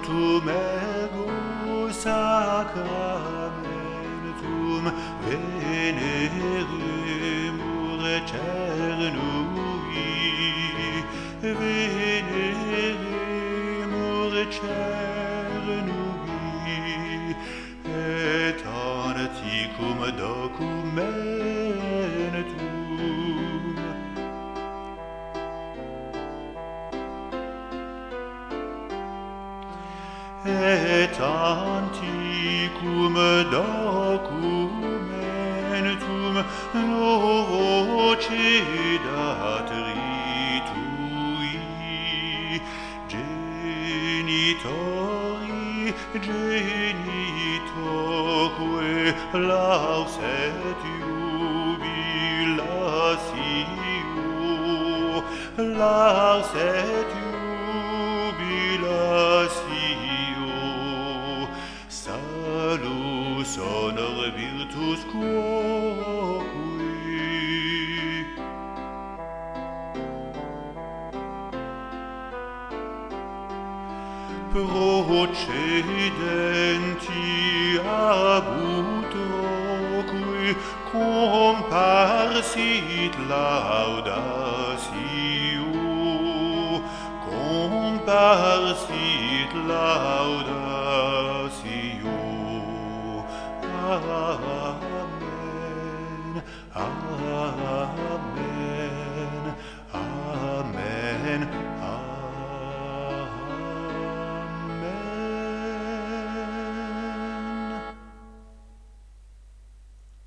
sanctum ergo sacramentum veneremur cernui, veneremur cernui, et anticum documentum. Et anticum documentum vocedat ritui genitori genitoque lauset jubilatio, lauset jubilatio, salus honor virtus quoque. Procedenti abutoque comparsit laudatio, comparsit laudatio. Amen, amen, amen.